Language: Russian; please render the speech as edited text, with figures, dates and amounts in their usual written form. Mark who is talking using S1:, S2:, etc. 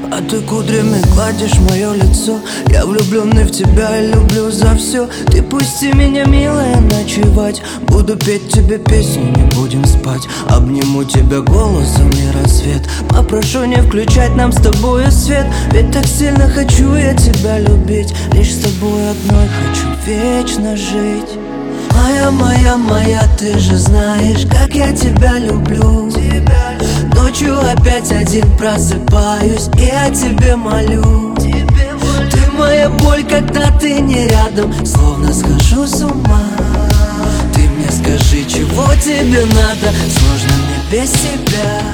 S1: А ты кудрями гладишь мое лицо. Я влюбленный в тебя и люблю за все. Ты пусти меня, милая, ночевать. Буду петь тебе песню, не будем спать. Обниму тебя голосом и рассвет. Попрошу не включать нам с тобою свет. Ведь так сильно хочу я тебя любить. Лишь с тобой одной хочу вечно жить. Моя, моя, моя, ты же знаешь, как я тебя люблю. Ночью опять один просыпаюсь и о тебе молю. Ты моя боль, когда ты не рядом, словно схожу с ума. Ты мне скажи, чего тебе надо, сложно мне без тебя.